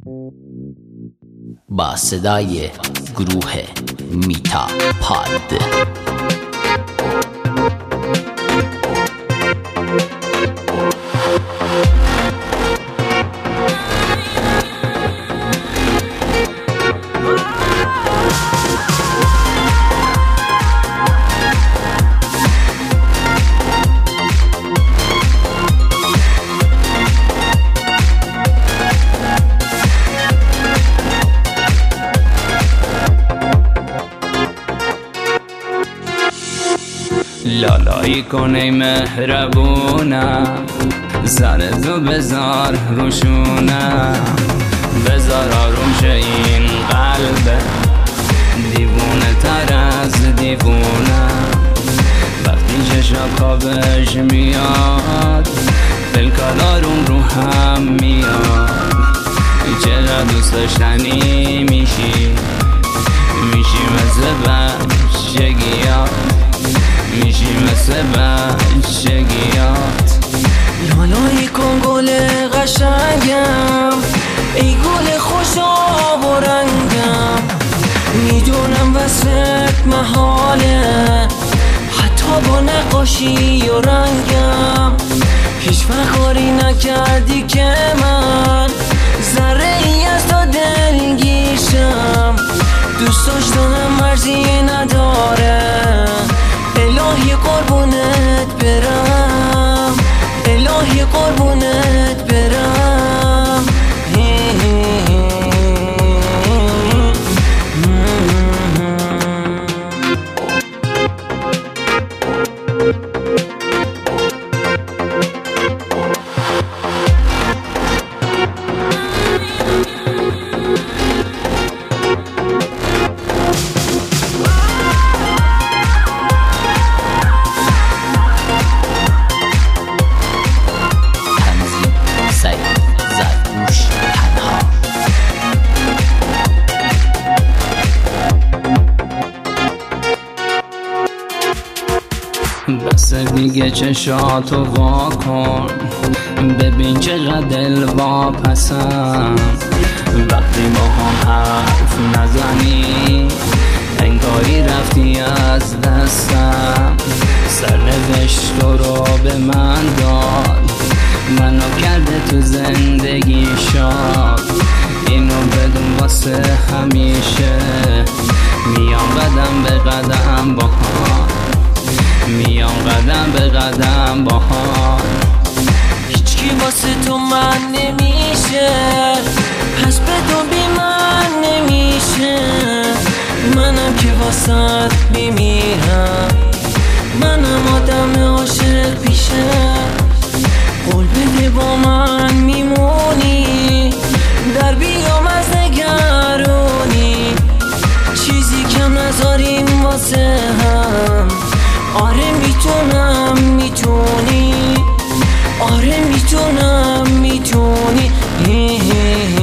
با صدای گروه میتا پاد. لالایی کن ای مهربونم، سرتو بذار روشونم، بذار آروم شه این قلبه دیوونه تر از دیوونم. وقتی چشم خوابش میاد فلکال آروم رو هم میاد. چقدر دوست داشتنی میشی مثل بچگیات، میشی مثل بچگیات. لالایی کن گل قشنگم، ای گل خوش آب و رنگم. میدونم وصلت محاله، حتی با نقاشی و رنگم. هیچ وقت کاری نکردی که من ذره ای از تو دلگیشم. دوست داشتنم مرزی نداره، الهی قربونت برم، الهی قربونت برم. بس دیگه چشاتو وا کن، ببین چقدر دل واپسم. وقتی با هم حرف نزنی انگاری رفتی از دستم. سرنوشت رو به من داد، منو کرده تو زندگی شاد. اینو بدون واسه همیشه، میام قدم به قدم با هم، میام قدم به قدم با هم. هیچکی واسه تو من نمیشه، پس به تو بی من نمیشه. منم که واسه میمیرم، منم آدم عاشق پیشه. قول بده با من میمونی، در بیام از نگرونی. چیزی کم نذاریم واسه هم، آره میتونی، آره میتونی.